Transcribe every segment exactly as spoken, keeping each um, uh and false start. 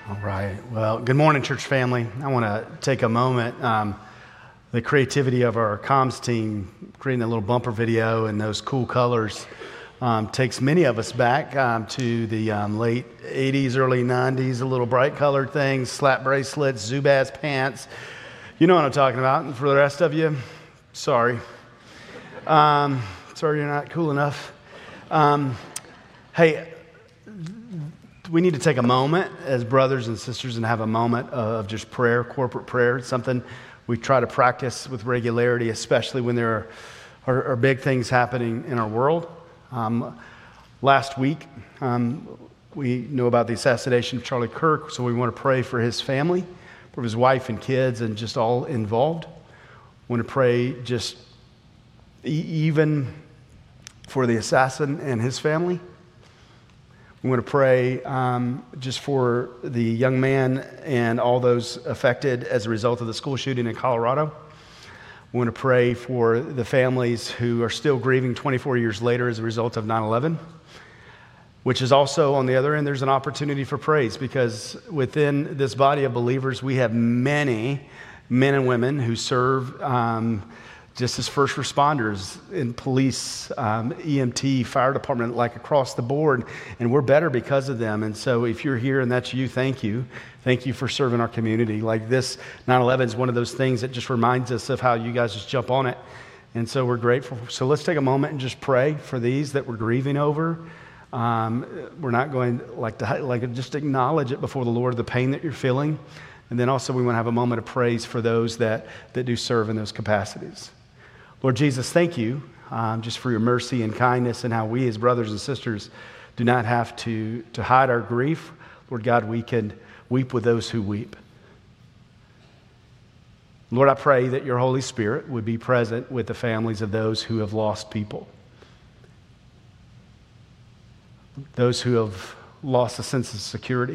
All right. Well, good morning, church family. I want to take a moment. Um, the creativity of our comms team, creating a little bumper video and those cool colors, um, takes many of us back um, to the um, late eighties, early nineties, the little bright colored things, slap bracelets, Zubaz pants. You know what I'm talking about. And for the rest of you, sorry. Um, sorry you're not cool enough. Um, hey, we need to take a moment as brothers and sisters and have a moment of just prayer, corporate prayer. It's something we try to practice with regularity, especially when there are, are, are big things happening in our world. Um, last week, um, we know about the assassination of Charlie Kirk, so we want to pray for his family, for his wife and kids, and just all involved. We want to pray just e- even for the assassin and his family. We want to pray um, just for the young man and all those affected as a result of the school shooting in Colorado. We want to pray for the families who are still grieving twenty-four years later as a result of nine eleven, which is also, on the other end, there's an opportunity for praise, because within this body of believers, we have many men and women who serve um, just as first responders in police, um, E M T, fire department, like across the board, and we're better because of them. And so if you're here and that's you, thank you. Thank you for serving our community. Like this nine eleven is one of those things that just reminds us of how you guys just jump on it. And so we're grateful. So let's take a moment and just pray for these that we're grieving over. Um, we're not going like to like just acknowledge it before the Lord, the pain that you're feeling. And then also we want to have a moment of praise for those that, that do serve in those capacities. Lord Jesus, thank you um, just for your mercy and kindness, and how we as brothers and sisters do not have to, to hide our grief. Lord God, we can weep with those who weep. Lord, I pray that your Holy Spirit would be present with the families of those who have lost people, those who have lost a sense of security.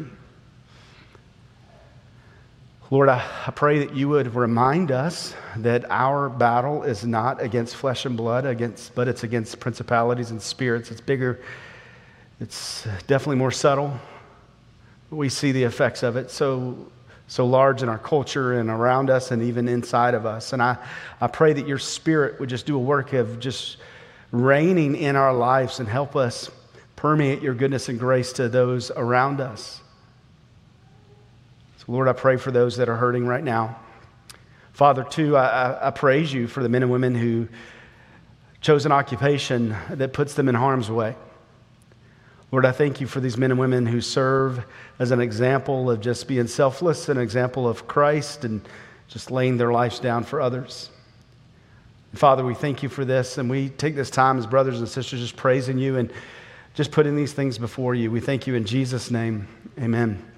Lord, I, I pray that you would remind us that our battle is not against flesh and blood, against, but it's against principalities and spirits. It's bigger. It's definitely more subtle. We see the effects of it so, so large in our culture and around us and even inside of us. And I, I pray that your Spirit would just do a work of just reigning in our lives and help us permeate your goodness and grace to those around us. Lord, I pray for those that are hurting right now. Father, too, I, I, I praise you for the men and women who chose an occupation that puts them in harm's way. Lord, I thank you for these men and women who serve as an example of just being selfless, an example of Christ, and just laying their lives down for others. Father, we thank you for this, and we take this time as brothers and sisters just praising you and just putting these things before you. We thank you in Jesus' name. Amen.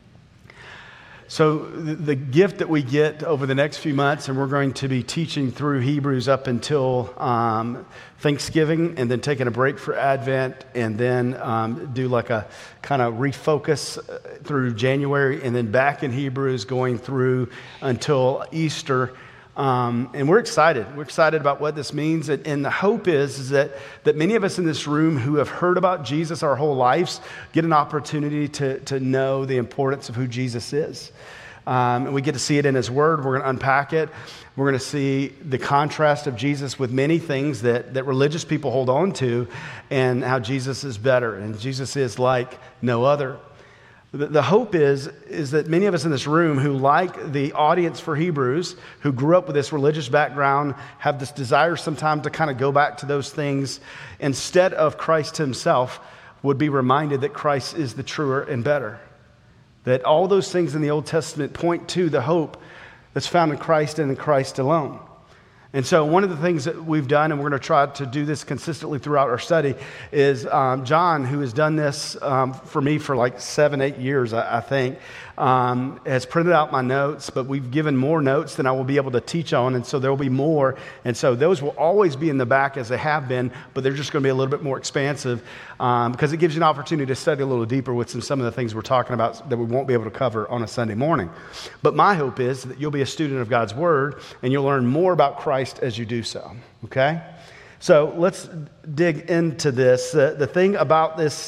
So the gift that we get over the next few months, and we're going to be teaching through Hebrews up until um, Thanksgiving, and then taking a break for Advent, and then um, do like a kind of refocus through January, and then back in Hebrews going through until Easter. Um, and we're excited. We're excited about what this means. And, and the hope is, is that, that many of us in this room who have heard about Jesus our whole lives get an opportunity to, to know the importance of who Jesus is. Um, and we get to see it in his word. We're going to unpack it. We're going to see the contrast of Jesus with many things that, that religious people hold on to, and how Jesus is better. And Jesus is like no other. The hope is, is that many of us in this room who, like the audience for Hebrews, who grew up with this religious background, have this desire sometimes to kind of go back to those things instead of Christ himself, would be reminded that Christ is the truer and better. That all those things in the Old Testament point to the hope that's found in Christ and in Christ alone. And so one of the things that we've done, and we're going to try to do this consistently throughout our study, is um, John, who has done this um, for me for like seven, eight years, I, I think, um, has printed out my notes, but we've given more notes than I will be able to teach on, and so there will be more. And so those will always be in the back as they have been, but they're just going to be a little bit more expansive um, because it gives you an opportunity to study a little deeper with some, some of the things we're talking about that we won't be able to cover on a Sunday morning. But my hope is that you'll be a student of God's Word, and you'll learn more about Christ as you do so, okay? So let's dig into this. Uh, the thing about this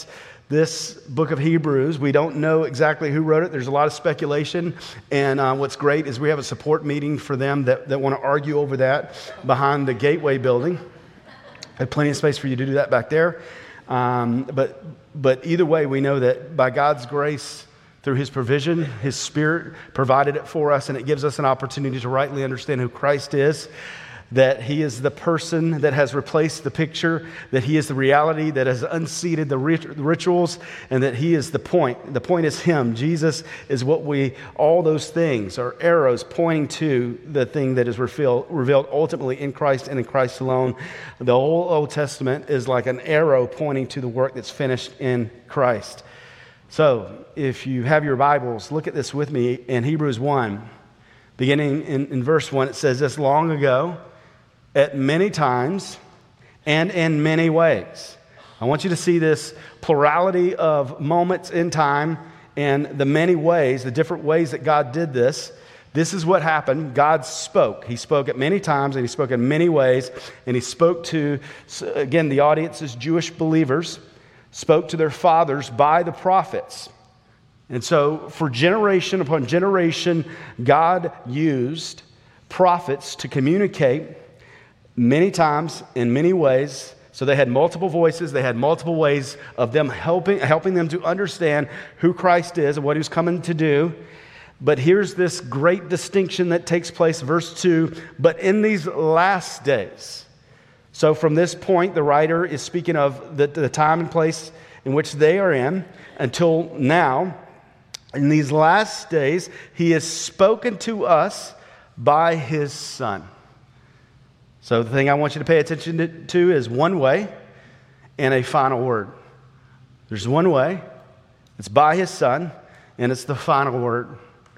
this book of Hebrews. We don't know exactly who wrote it. There's a lot of speculation. And uh, what's great is we have a support meeting for them that, that want to argue over that behind the Gateway building. I have plenty of space for you to do that back there. Um, but, but either way, we know that by God's grace, through his provision, his Spirit provided it for us, and it gives us an opportunity to rightly understand who Christ is, that he is the person that has replaced the picture, that he is the reality that has unseated the rit- rituals, and that he is the point. The point is him. Jesus is what we, all those things are arrows pointing to the thing that is revealed, revealed ultimately in Christ and in Christ alone. The whole Old Testament is like an arrow pointing to the work that's finished in Christ. So, if you have your Bibles, look at this with me in Hebrews one. Beginning in, in verse one, it says this: long ago, at many times, and in many ways. I want you to see this plurality of moments in time and the many ways, the different ways that God did this. This is what happened. God spoke. He spoke at many times, and he spoke in many ways, and he spoke to, again, the audience is Jewish believers, spoke to their fathers by the prophets. And so for generation upon generation, God used prophets to communicate many times in many ways. So they had multiple voices. They had multiple ways of them helping, helping them to understand who Christ is and what he was coming to do. But here's this great distinction that takes place, verse two, but in these last days. So from this point, the writer is speaking of the, the time and place in which they are in until now. In these last days, he has spoken to us by his Son. So the thing I want you to pay attention to, to is one way and a final word. There's one way. It's by his Son, and it's the final word.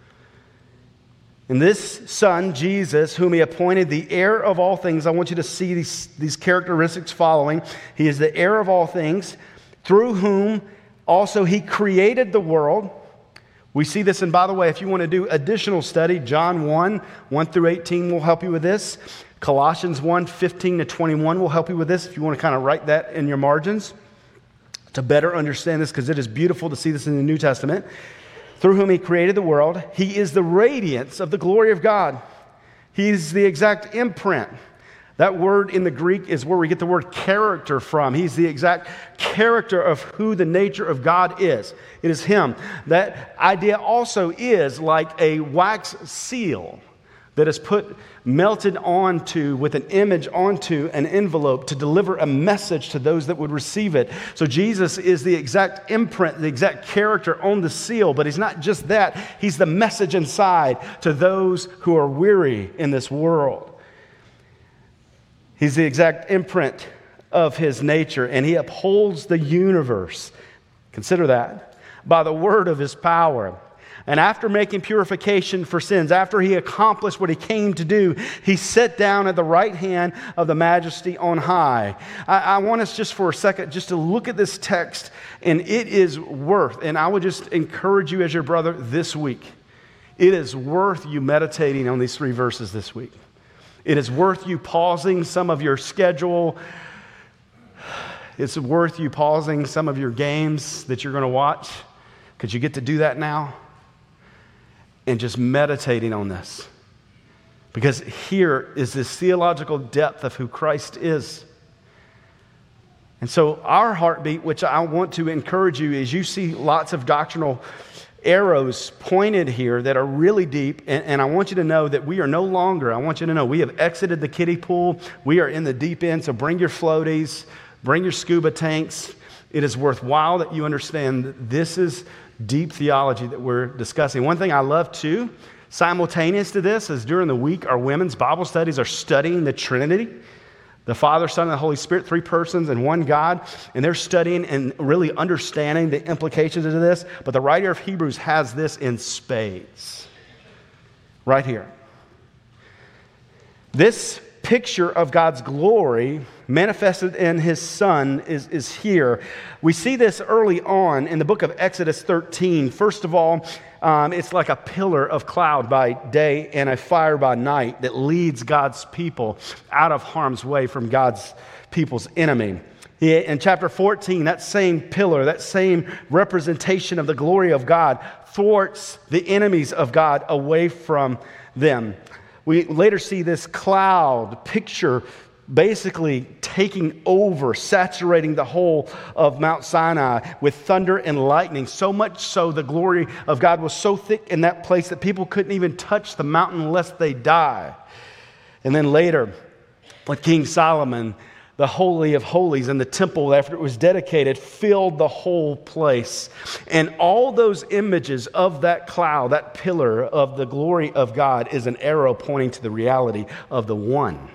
And this Son, Jesus, whom he appointed the heir of all things, I want you to see these, these characteristics following. He is the heir of all things, through whom also he created the world. We see this, and by the way, if you want to do additional study, John one, one through eighteen will help you with this. Colossians one, fifteen to twenty-one will help you with this if you want to kind of write that in your margins to better understand this, because it is beautiful to see this in the New Testament. Through whom he created the world. He is the radiance of the glory of God. He's the exact imprint. That word in the Greek is where we get the word character from. He's the exact character of who the nature of God is. It is him. That idea also is like a wax seal that is put, melted onto, with an image onto an envelope to deliver a message to those that would receive it. So Jesus is the exact imprint, the exact character on the seal, but he's not just that. He's the message inside to those who are weary in this world. He's the exact imprint of his nature, and he upholds the universe. Consider that. By the word of his power. And after making purification for sins, after he accomplished what he came to do, he sat down at the right hand of the Majesty on high. I, I want us just for a second just to look at this text, and it is worth, and I would just encourage you as your brother this week, it is worth you meditating on these three verses this week. It is worth you pausing some of your schedule. It's worth you pausing some of your games that you're going to watch, because you get to do that now. And just meditating on this. Because here is this theological depth of who Christ is. And so our heartbeat, which I want to encourage you, is you see lots of doctrinal arrows pointed here that are really deep. And, and I want you to know that we are no longer, I want you to know, we have exited the kiddie pool. We are in the deep end. So bring your floaties, bring your scuba tanks. It is worthwhile that you understand that this is deep theology that we're discussing. One thing I love too, simultaneous to this, is during the week our women's Bible studies are studying the Trinity, the Father, Son, and the Holy Spirit, three persons and one God, and they're studying and really understanding the implications of this. But the writer of Hebrews has this in spades right here. This picture of God's glory manifested in his Son is, is here. We see this early on in the book of Exodus thirteen. First of all, um, it's like a pillar of cloud by day and a fire by night that leads God's people out of harm's way from God's people's enemy. He, in chapter fourteen, that same pillar, that same representation of the glory of God thwarts the enemies of God away from them. We later see this cloud picture basically taking over, saturating the whole of Mount Sinai with thunder and lightning, so much so the glory of God was so thick in that place that people couldn't even touch the mountain lest they die. And then later, with King Solomon, the Holy of Holies and the temple, after it was dedicated, filled the whole place. And all those images of that cloud, that pillar of the glory of God, is an arrow pointing to the reality of the one,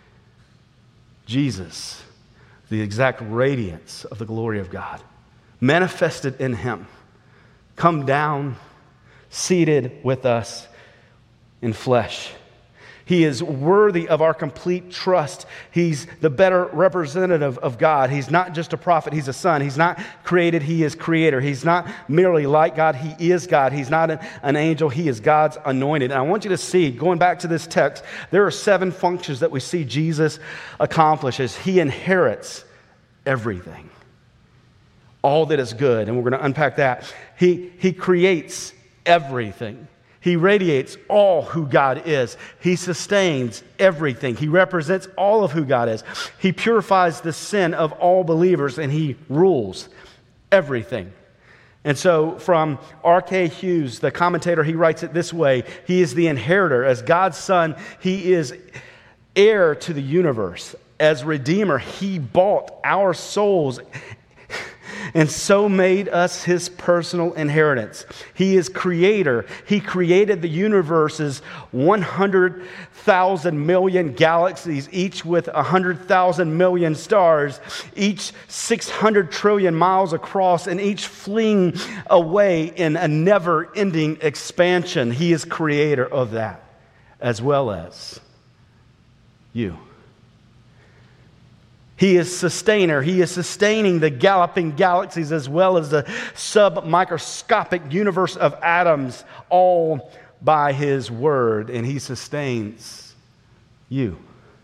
Jesus, the exact radiance of the glory of God, manifested in him, come down, seated with us in flesh. He is worthy of our complete trust. He's the better representative of God. He's not just a prophet, he's a son. He's not created, he is creator. He's not merely like God, he is God. He's not an, an angel, he is God's anointed. And I want you to see, going back to this text, there are seven functions that we see Jesus accomplishes. He inherits everything, all that is good, and we're going to unpack that. He, he creates everything. He radiates all who God is. He sustains everything. He represents all of who God is. He purifies the sin of all believers, and he rules everything. And so from R K Hughes, the commentator, he writes it this way: he is the inheritor. As God's son, he is heir to the universe. As Redeemer, he bought our souls and so made us his personal inheritance. He is creator. He created the universe's one hundred thousand million galaxies, each with one hundred thousand million stars, each six hundred trillion miles across, and each fleeing away in a never-ending expansion. He is creator of that, as well as you. He is sustainer. He is sustaining the galloping galaxies as well as the submicroscopic universe of atoms, all by his word. And he sustains you.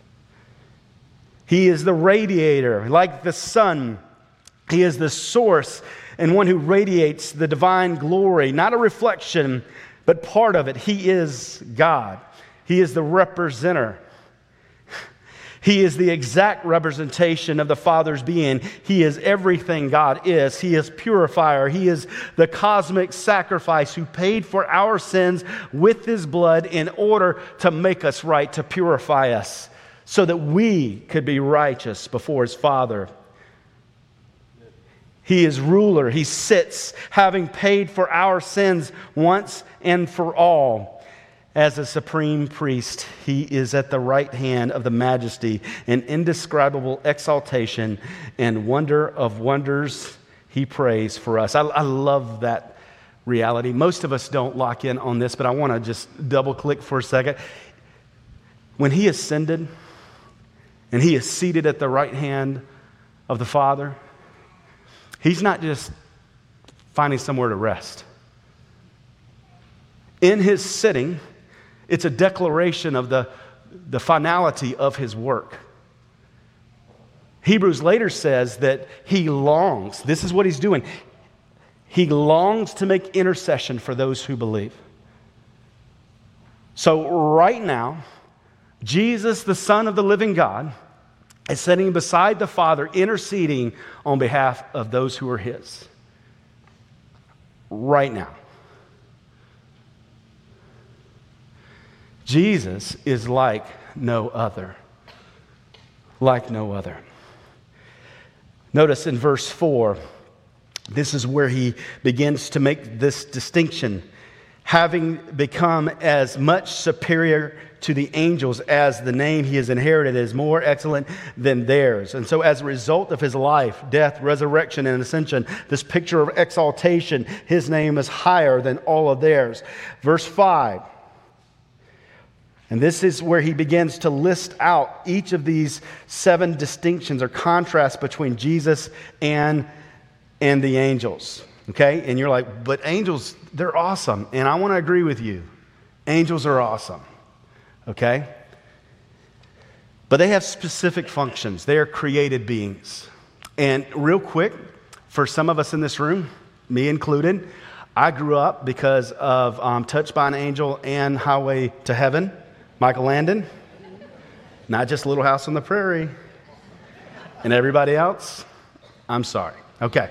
He is the radiator, like the sun. He is the source and one who radiates the divine glory, not a reflection, but part of it. He is God. He is the representer. He is the exact representation of the Father's being. He is everything God is. He is purifier. He is the cosmic sacrifice who paid for our sins with his blood in order to make us right, to purify us, so that we could be righteous before his Father. He is ruler. He sits, having paid for our sins once and for all. As a supreme priest, he is at the right hand of the majesty and indescribable exaltation and wonder of wonders. He prays for us. I, I love that reality. Most of us don't lock in on this, but I want to just double click for a second. When he ascended and he is seated at the right hand of the Father, he's not just finding somewhere to rest. In his sitting, it's a declaration of the, the finality of his work. Hebrews later says that he longs. This is what he's doing. He longs to make intercession for those who believe. So right now, Jesus, the Son of the living God, is sitting beside the Father, interceding on behalf of those who are his. Right now. Jesus is like no other. Like no other. Notice in verse four, this is where he begins to make this distinction. Having become as much superior to the angels as the name he has inherited is more excellent than theirs. And so as a result of his life, death, resurrection, and ascension, this picture of exaltation, his name is higher than all of theirs. Verse five. And this is where he begins to list out each of these seven distinctions or contrasts between Jesus and, and the angels. Okay? And you're like, but angels, they're awesome. And I want to agree with you. Angels are awesome. Okay? But they have specific functions. They are created beings. And real quick, for some of us in this room, me included, I grew up because of um, Touched by an Angel and Highway to Heaven, Michael Landon. Not just Little House on the Prairie. And everybody else, I'm sorry. Okay.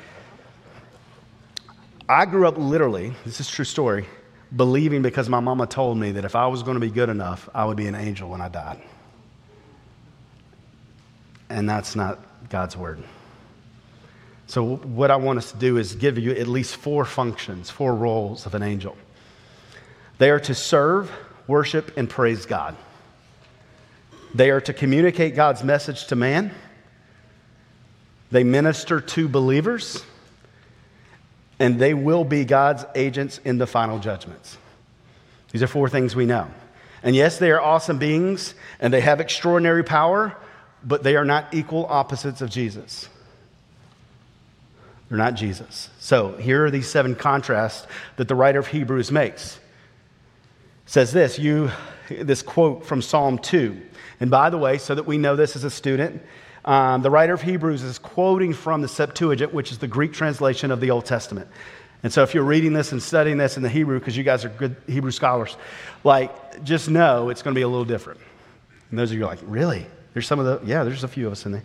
I grew up literally, this is a true story, believing because my mama told me that if I was going to be good enough, I would be an angel when I died. And that's not God's word. So what I want us to do is give you at least four functions, four roles of an angel. They are to serve, worship, and praise God. They are to communicate God's message to man. They minister to believers. And they will be God's agents in the final judgments. These are four things we know. And yes, they are awesome beings, and they have extraordinary power, but they are not equal opposites of Jesus. They're not Jesus. So here are these seven contrasts that the writer of Hebrews makes. It says this, you, this quote from Psalm two. And by the way, so that we know this as a student, um, the writer of Hebrews is quoting from the Septuagint, which is the Greek translation of the Old Testament. And so if you're reading this and studying this in the Hebrew, because you guys are good Hebrew scholars, like, just know it's going to be a little different. And those of you are like, really? There's some of the, yeah, there's a few of us in there.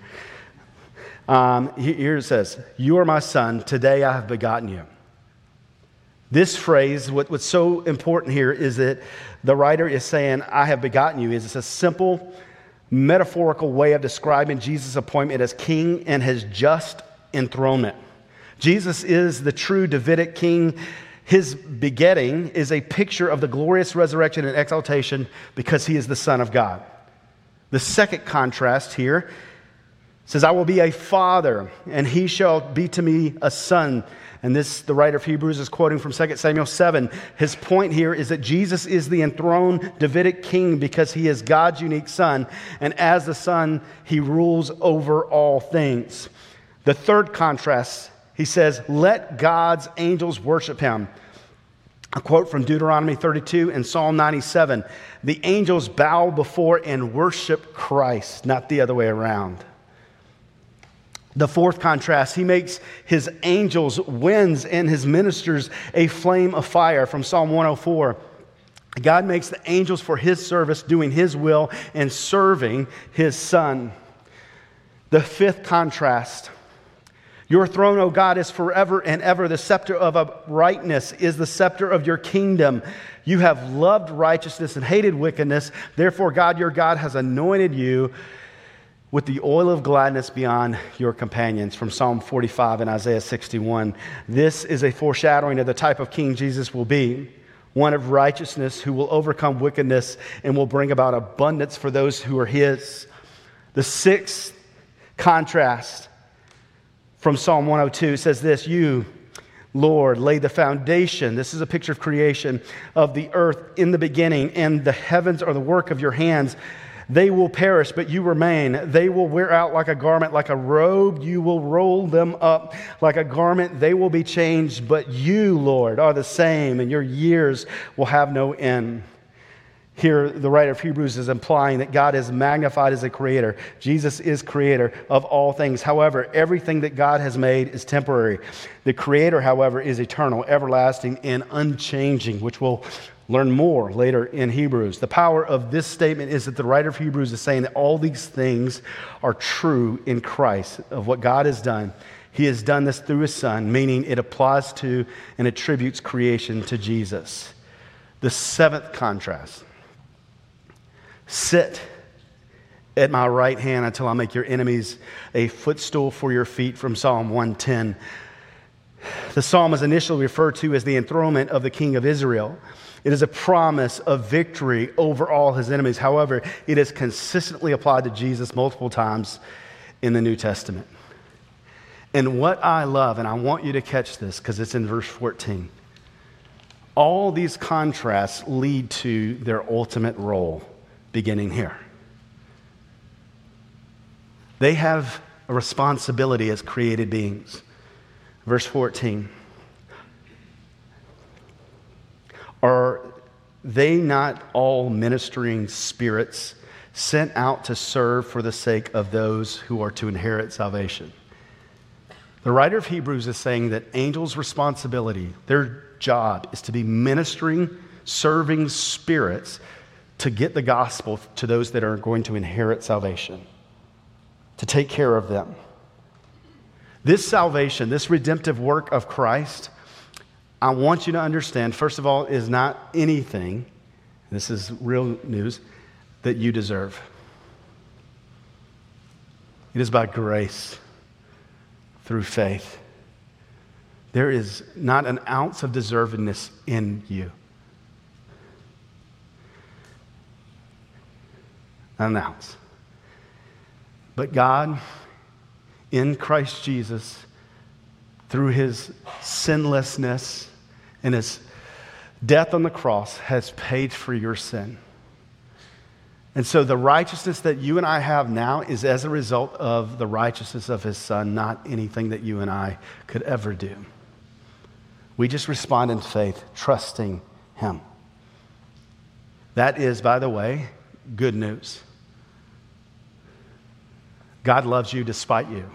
Um, here it says, you are my son, today I have begotten you. This phrase, what, what's so important here is that the writer is saying, I have begotten you. It's a simple, metaphorical way of describing Jesus' appointment as king and his just enthronement. Jesus is the true Davidic king. His begetting is a picture of the glorious resurrection and exaltation because he is the Son of God. The second contrast here says, I will be a father, and he shall be to me a son. And this, the writer of Hebrews is quoting from Second Samuel seven. His point here is that Jesus is the enthroned Davidic king because he is God's unique son. And as the son, he rules over all things. The third contrast, he says, let God's angels worship him. A quote from Deuteronomy thirty-two and Psalm ninety-seven. The angels bow before and worship Christ, not the other way around. The fourth contrast, he makes his angels winds and his ministers a flame of fire from Psalm one oh four. God makes the angels for his service, doing his will and serving his son. The fifth contrast, your throne, O God, is forever and ever. The scepter of uprightness is the scepter of your kingdom. You have loved righteousness and hated wickedness. Therefore, God, your God, has anointed you with the oil of gladness beyond your companions, from Psalm forty-five and Isaiah sixty-one. This is a foreshadowing of the type of king Jesus will be, one of righteousness who will overcome wickedness and will bring about abundance for those who are his. The sixth contrast from Psalm one oh two says this, you, Lord, laid the foundation, this is a picture of creation, of the earth in the beginning, and the heavens are the work of your hands. They will perish, but you remain. They will wear out like a garment, like a robe. You will roll them up like a garment. They will be changed, but you, Lord, are the same, and your years will have no end. Here, the writer of Hebrews is implying that God is magnified as a creator. Jesus is creator of all things. However, everything that God has made is temporary. The creator, however, is eternal, everlasting, and unchanging, which we'll learn more later in Hebrews. The power of this statement is that the writer of Hebrews is saying that all these things are true in Christ, of what God has done. He has done this through his son, meaning it applies to and attributes creation to Jesus. The seventh contrast. Sit at my right hand until I make your enemies a footstool for your feet, from Psalm one ten. The psalm is initially referred to as the enthronement of the king of Israel. It is a promise of victory over all his enemies. However, it is consistently applied to Jesus multiple times in the New Testament. And what I love, and I want you to catch this because it's in verse fourteen, all these contrasts lead to their ultimate role beginning here. They have a responsibility as created beings. Verse fourteen. Are they not all ministering spirits sent out to serve for the sake of those who are to inherit salvation? The writer of Hebrews is saying that angels' responsibility, their job, is to be ministering, serving spirits to get the gospel to those that are going to inherit salvation, to take care of them. This salvation, this redemptive work of Christ, I want you to understand, first of all, is not anything, this is real news, that you deserve. It is by grace, through faith. There is not an ounce of deservedness in you. Not an ounce. But God, in Christ Jesus, through his sinlessness and his death on the cross, has paid for your sin. And so the righteousness that you and I have now is as a result of the righteousness of his Son, not anything that you and I could ever do. We just respond in faith, trusting him. That is, by the way, good news. God loves you despite you.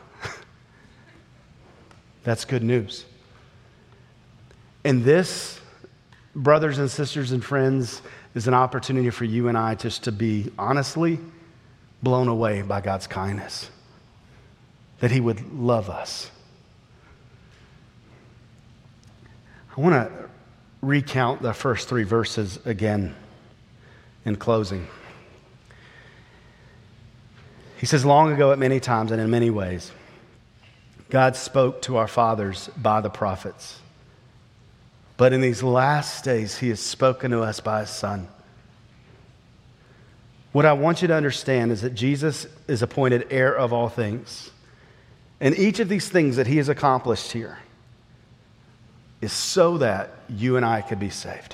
That's good news. And this, brothers and sisters and friends, is an opportunity for you and I just to be honestly blown away by God's kindness, that he would love us. I want to recount the first three verses again in closing. He says, long ago at many times and in many ways, God spoke to our fathers by the prophets. But in these last days, he has spoken to us by his Son. What I want you to understand is that Jesus is appointed heir of all things. And each of these things that he has accomplished here is so that you and I could be saved.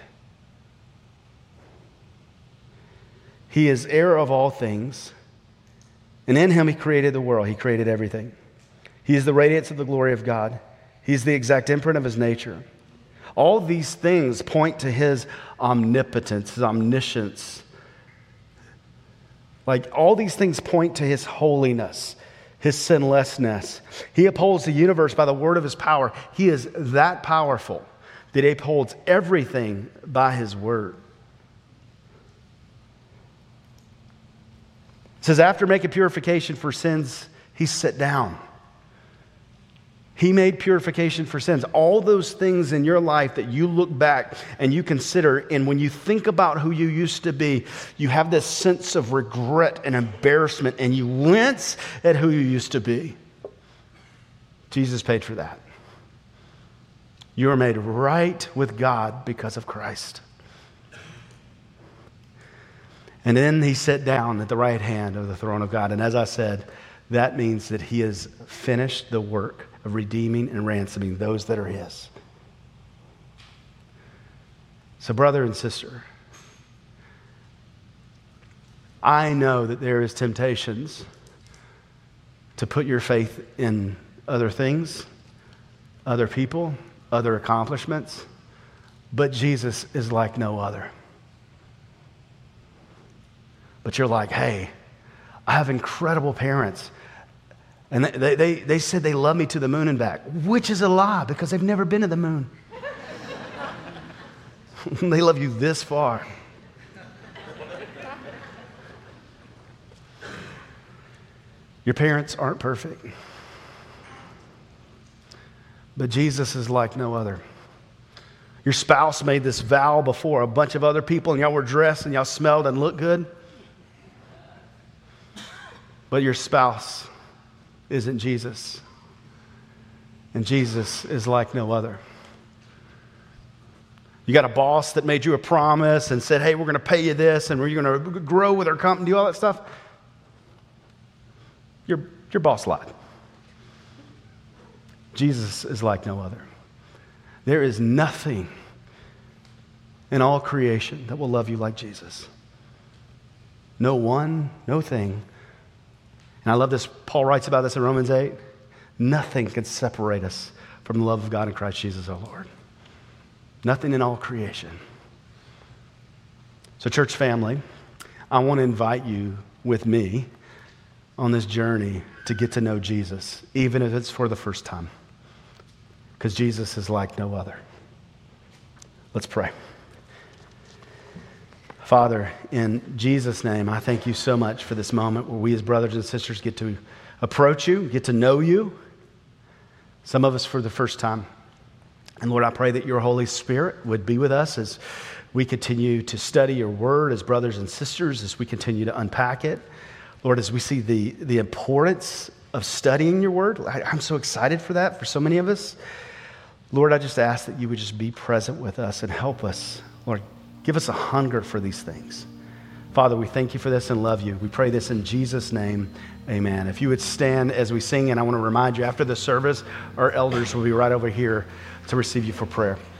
He is heir of all things. And in him he created the world. He created everything. He is the radiance of the glory of God. He is the exact imprint of his nature. All these things point to his omnipotence, his omniscience. Like all these things point to his holiness, his sinlessness. He upholds the universe by the word of his power. He is that powerful that he upholds everything by his word. It says, after making purification for sins, he sat down. He made purification for sins. All those things in your life that you look back and you consider, and when you think about who you used to be, you have this sense of regret and embarrassment, and you wince at who you used to be. Jesus paid for that. You are made right with God because of Christ. And then he sat down at the right hand of the throne of God. And as I said, that means that he has finished the work of redeeming and ransoming those that are his. So, brother and sister, I know that there is temptations to put your faith in other things, other people, other accomplishments, but Jesus is like no other. But you're like, hey, I have incredible parents. And they, they, they said they love me to the moon and back, which is a lie because they've never been to the moon. They love you this far. Your parents aren't perfect. But Jesus is like no other. Your spouse made this vow before a bunch of other people, and y'all were dressed and y'all smelled and looked good. But your spouse isn't Jesus. And Jesus is like no other. You got a boss that made you a promise and said, hey, we're going to pay you this and we're going to grow with our company, do all that stuff. Your, your boss lied. Jesus is like no other. There is nothing in all creation that will love you like Jesus. No one, no thing. And I love this. Paul writes about this in Romans eight. Nothing can separate us from the love of God in Christ Jesus our Lord. Nothing in all creation. So, church family, I want to invite you with me on this journey to get to know Jesus, even if it's for the first time. because Jesus is like no other. Let's pray. Father, in Jesus' name, I thank you so much for this moment where we as brothers and sisters get to approach you, get to know you, some of us for the first time. And Lord, I pray that your Holy Spirit would be with us as we continue to study your word as brothers and sisters, as we continue to unpack it. Lord, as we see the, the importance of studying your word, I, I'm so excited for that for so many of us. Lord, I just ask that you would just be present with us and help us. Lord, give us a hunger for these things. Father, we thank you for this and love you. We pray this in Jesus' name, amen. If you would stand as we sing, and I want to remind you, after the service, our elders will be right over here to receive you for prayer.